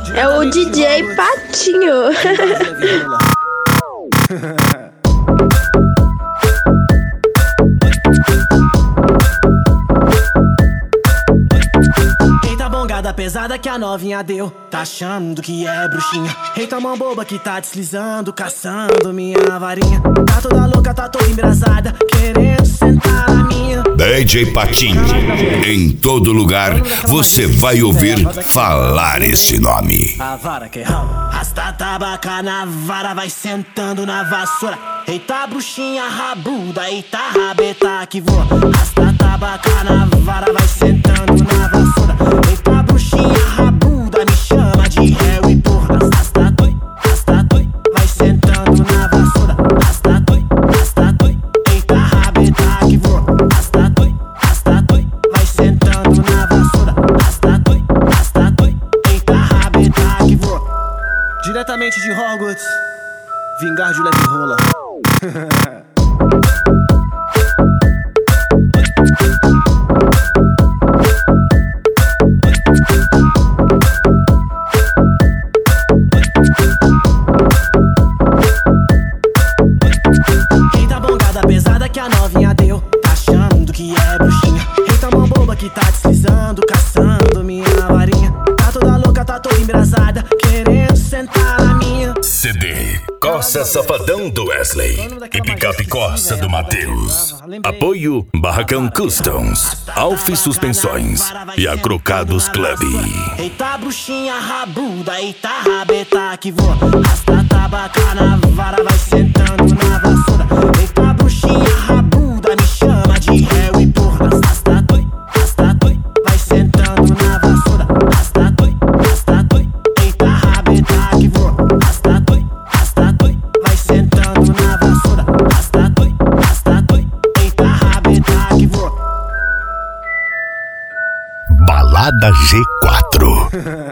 É o DJ Patinho. Eita bongada pesada que a novinha deu, tá achando que é bruxinha. Eita mão boba que tá deslizando, caçando minha varinha. Tá toda louca, tá toda embrasada, querendo sentar na minha. DJ Patinho, em todo lugar você vai ouvir falar esse nome. A vara que rala, rasta tabaca na vara, vai sentando na vassoura. Eita bruxinha rabuda, eita rabeta que voa. Rasta tabaca na vara, vai sentando na vassoura. Eita bruxinha rabuda, me chama de réu e porra. Rasta toi, vai sentando na vassoura. Rasta toi, eita rabeta que voa. Rasta toi, vai sentando na vassoura. Rasta toi, eita rabeta que voa. Diretamente de Hogwarts, vingar de leve rola. Eita bongada pesada que a novinha deu, tá achando que é bruxinha. Eita mão boba que tá deslizando, caçando minha varinha. Tá toda louca, tá toda embrasada, querendo sentar na minha. CD Corsa Safadão do Wesley e Picape Corsa do Matheus. Apoio Barracão Customs, Alf Suspensões e Acrocados Club. Eita bruxinha rabuda, eita rabeta que voa. Rasta tabaca na vara, vai sentando na vassoura. Eita bruxinha rabuda, me chama de réu e porra. Rasta toi, vai sentando na vassoura. Rasta toi, eita rabeta que voa. Rasta toi, vai sentando na vassoura. Rasta toi, eita rabeta que voa. Balada G4.